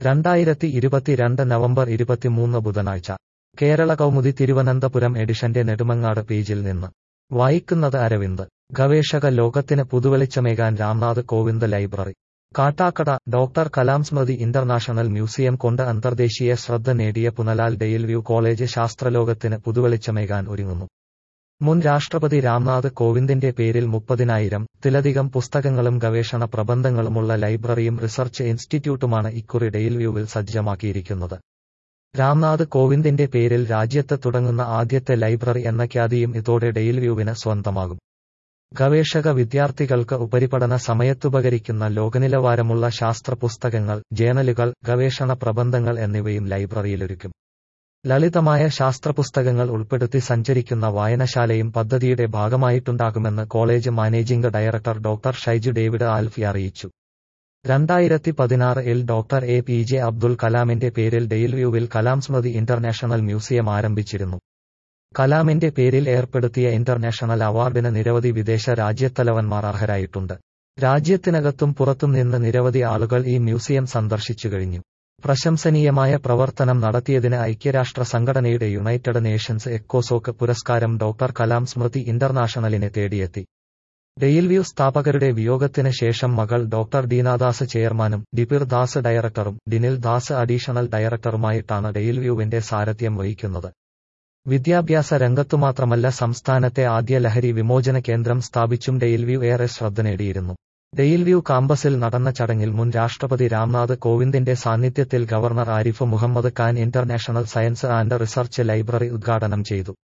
2022 November 23 ബുധനാഴ്ച കേരള കൗമുദി തിരുവനന്തപുരം എഡിഷന്റെ നെടുമങ്ങാട് പേജിൽ നിന്ന് വായിക്കുന്നത് അരവിന്ദ്. ഗവേഷക ലോകത്തിന് പുതുവെളിച്ചമേകാൻ Ramnath Kovind library. Kattakkada. Doctor Kalam Smriti international museum കൊണ്ട് അന്തർദേശീയ ശ്രദ്ധ നേടിയ പുനലാൽ ഡെയിൽവ്യൂ കോളേജ് ശാസ്ത്രലോകത്തിന് പുതുവെളിച്ചമേകാൻ ഒരുങ്ങുന്നു. മുൻ രാഷ്ട്രപതി രാംനാഥ് കോവിന്ദിന്റെ പേരിൽ 30,000-ത്തിലധികം പുസ്തകങ്ങളും ഗവേഷണ പ്രബന്ധങ്ങളുമുള്ള ലൈബ്രറിയും റിസർച്ച് ഇൻസ്റ്റിറ്റ്യൂട്ടുമാണ് ഇക്കുറി ഡെയിൽവ്യൂവിൽ സജ്ജമാക്കിയിരിക്കുന്നത്. രാംനാഥ് കോവിന്ദിന്റെ പേരിൽ രാജ്യത്ത് തുടങ്ങുന്ന ആദ്യത്തെ ലൈബ്രറി എന്ന ഖ്യാതിയും ഇതോടെ ഡെയിൽവ്യൂവിന് സ്വന്തമാകും. ഗവേഷക വിദ്യാർത്ഥികൾക്ക് ഉപരിപഠന സമയത്തുപകരിക്കുന്ന ലോകനിലവാരമുള്ള ശാസ്ത്ര പുസ്തകങ്ങൾ, ജേണലുകൾ, ഗവേഷണ പ്രബന്ധങ്ങൾ എന്നിവയും ലൈബ്രറിയിലൊരുക്കും. ലളിതമായ ശാസ്ത്രപുസ്തകങ്ങൾ ഉൾപ്പെടുത്തി സഞ്ചരിക്കുന്ന വായനശാലയും പദ്ധതിയുടെ ഭാഗമായിട്ടുണ്ടാകുമെന്ന് college managing director doctor Shaiju David Alfy അറിയിച്ചു. 2016-ൽ ഡോക്ടർ APJ അബ്ദുൽ കലാമിന്റെ പേരിൽ ഡെയിൽവ്യൂവിൽ കലാം സ്മൃതി ഇന്റർനാഷണൽ മ്യൂസിയം ആരംഭിച്ചിരുന്നു. കലാമിന്റെ പേരിൽ ഏർപ്പെടുത്തിയ ഇന്റർനാഷണൽ അവാർഡിന് നിരവധി വിദേശ രാജ്യത്തലവന്മാർ അർഹരായിട്ടുണ്ട്. രാജ്യത്തിനകത്തും പുറത്തും നിന്ന് നിരവധി ആളുകൾ ഈ മ്യൂസിയം സന്ദർശിച്ചു കഴിഞ്ഞു. പ്രശംസനീയമായ പ്രവർത്തനം നടത്തിയതിന് ഐക്യരാഷ്ട്ര സംഘടനയുടെ യുണൈറ്റഡ് നേഷൻസ് എക്കോസോക്ക് പുരസ്കാരം ഡോക്ടർ കലാം സ്മൃതി ഇന്റർനാഷണലിനെ തേടിയെത്തി. ഡെയിൽവ്യൂ സ്ഥാപകരുടെ വിയോഗത്തിന് ശേഷം മകൾ ഡോക്ടർ ഡീനാദാസ് ചെയർമാനും ഡിപിർ ദാസ് ഡയറക്ടറും ഡിനിൽ ദാസ് അഡീഷണൽ ഡയറക്ടറുമായിട്ടാണ് ഡെയിൽവ്യൂവിന്റെ സാരഥ്യം വഹിക്കുന്നത്. വിദ്യാഭ്യാസ രംഗത്തുമാത്രമല്ല സംസ്ഥാനത്തെ ആദ്യ ലഹരി വിമോചന കേന്ദ്രം സ്ഥാപിച്ചും ഡെയിൽവ്യൂ ഏറെ ശ്രദ്ധ നേടിയിരുന്നു. ഡെയിൽവ്യൂ കാമ്പസിൽ നടന്ന ചടങ്ങിൽ മുൻ രാഷ്ട്രപതി രാംനാഥ് കോവിന്ദിന്റെ സാന്നിധ്യത്തിൽ governor Arif Muhammad Khan international science and research library ഉദ്ഘാടനം ചെയ്തു.